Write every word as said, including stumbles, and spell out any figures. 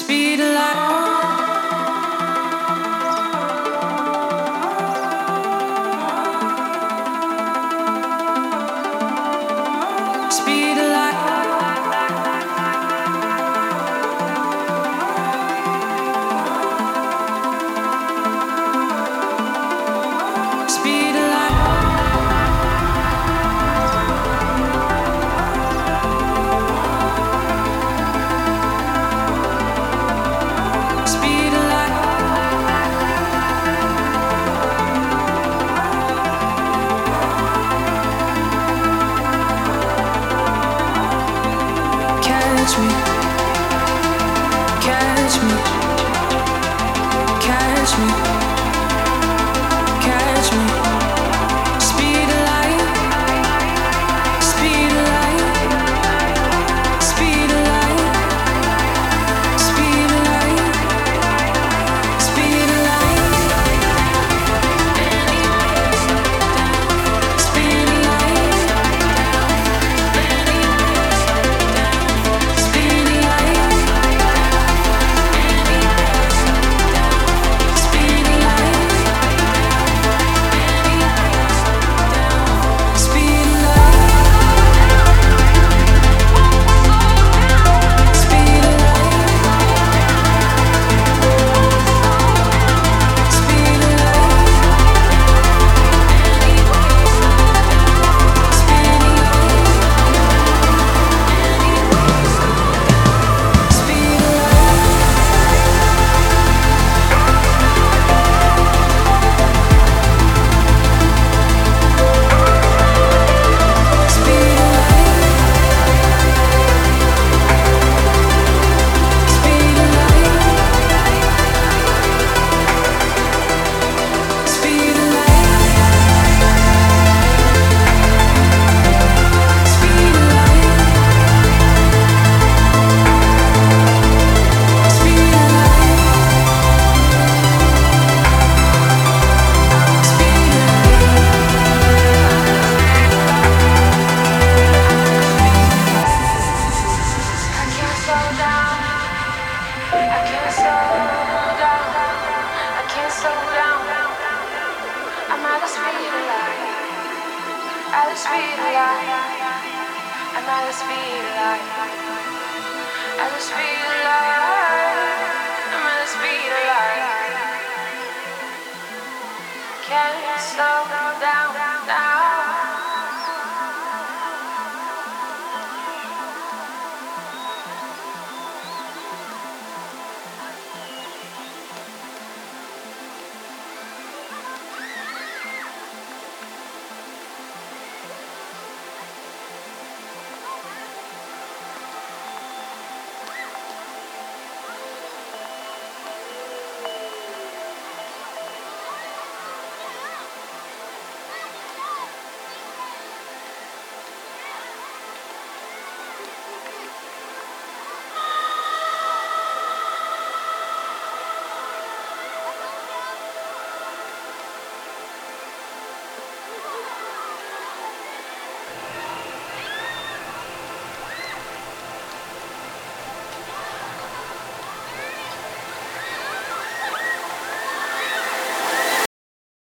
speed of light, speed of light, speed of light, speed of light. Catch me, catch me, catch me, catch me. Speed of light, speed of light, speed of light, speed of light, speed of light, speed of light, speed of Can't stop.